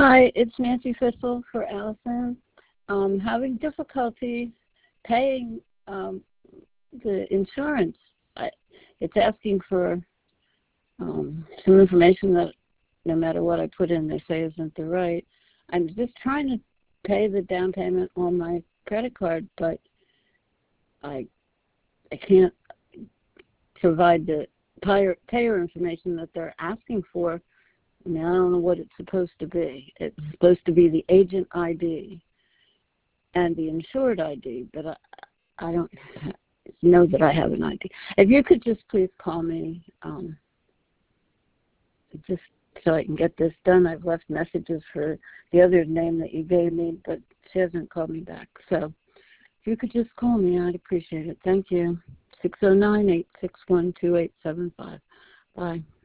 Hi, it's Nancy Fissel for Allison. Having difficulty paying the insurance. It's asking for some information that no matter what I put in, they say isn't the right. I'm just trying to pay the down payment on my credit card, but I can't provide the payer information that they're asking for. I mean, I don't know what it's supposed to be. It's supposed to be the agent ID and the insured ID, but I don't know that I have an ID. If you could just please call me, just so I can get this done. I've left messages for the other name that you gave me, but she hasn't called me back. So if you could just call me, I'd appreciate it. Thank you. 609-861-2875. Bye.